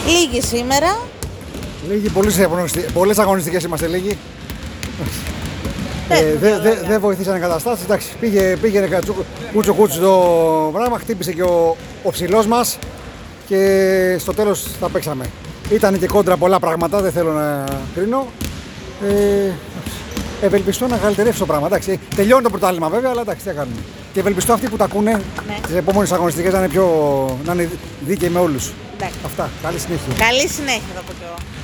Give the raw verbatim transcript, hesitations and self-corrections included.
Λίγοι σήμερα. Λίγοι, πολλές αγωνιστικές είμαστε λίγοι. Δεν ε, δεν δε, δε βοηθήσαν οι καταστάσεις. Εντάξει, πήγε, πήγαινε κούτσο κούτσο το πράγμα, χτύπησε και ο, ο ψηλός μας και στο τέλος τα παίξαμε. Ήταν και κόντρα πολλά πράγματα, δεν θέλω να κρίνω. Ε, ευελπιστώ να καλυτερεύσει το πράγμα. Εντάξει, τελειώνει το πρωτάθλημα βέβαια, αλλά εντάξει, τι θα κάνουμε. Και ευελπιστώ αυτοί που τα ακούνε ναι. τις επόμενες αγωνιστικές να είναι, πιο, να είναι δίκαιοι με όλους. Εντάξει. Αυτά. Καλή συνέχεια. Καλή συνέχεια θα πω και εγώ.